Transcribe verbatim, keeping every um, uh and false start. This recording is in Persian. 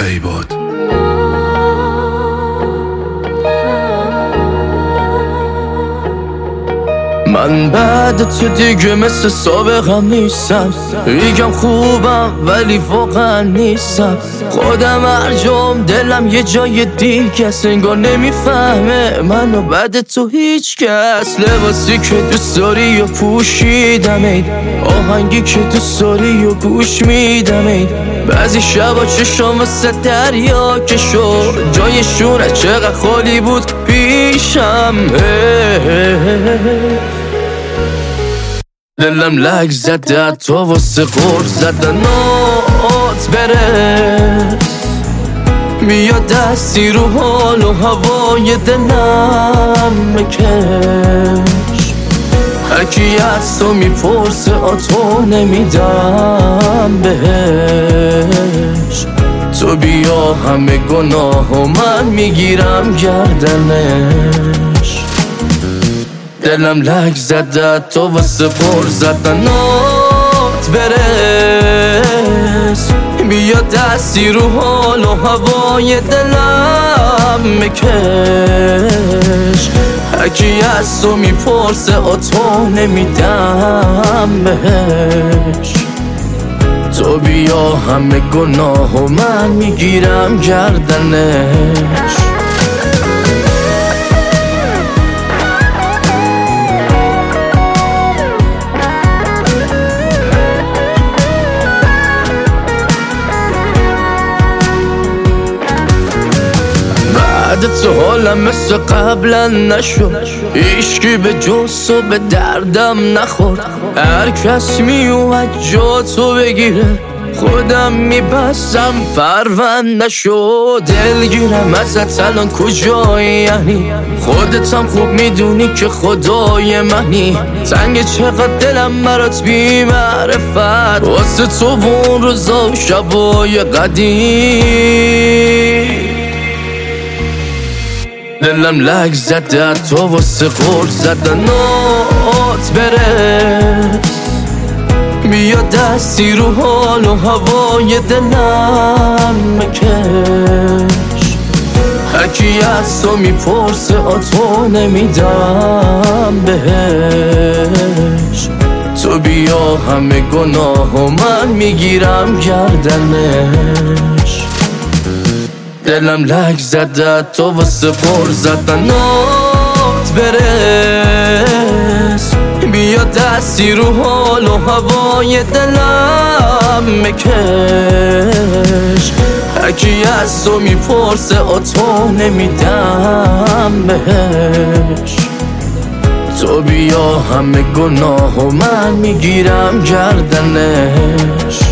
کی بود؟ من بعد تو دیگه مثل سابقم نیستم، میگم خوبم ولی واقعا نیستم. خودم هرجام دلم یه جای دیگه است، انگار نمیفهمه منو بعد تو هیچ کس. لباسی که دوست داری و پوشیدم اید، آهنگی که دوست داری و گوش میدم اید. بعضی شبا چشام واسه دریا که شد، جایشون چقدر خالی بود پیشم. دلم لگ زده تو واسه غور زدنات برس، میاد دستی رو حال و هوای دلم بکش. هرکی از تو میپرسه آتو نمیدم بهش. تو بیا همه گناه و من میگیرم گردنش. دلم لگ زده تو واسه پر زدنات برس، بیا دستی رو حال و هوای دلم بکش. هرکی از تو میپرسه آتو نمیدم بهش. تو بیا همه گناه و من میگیرم گردنش. بعد تو حالم مثل قبلا نشد، هیچکی به جز و به دردم نخورد. هر کس میومد جا تو بگیره، خودم میبستم پرونده نشد. دلگیرم ازت الان کجایی، یعنی خودتم خوب میدونی که خدای منی. تنگ چقدر دلم برات بی معرفت، واسه تو اون روزا و شبای قدیم. دلم لگ زده تو واسه غور زدنات برس، بیا دستی رو حال و هوای دلم بکش. هرکی از تو میپرسه آتو نمیدم بهش. تو بیا همه گناه و من میگیرم گردنش. دلم لگ زده تو واسه پر زدنات برس، بیا دستی رو حال و هوای دلم بکش. هرکی از تو میپرسه آتو نمیدم بهش. تو بیا همه گناه و من میگیرم گردنش.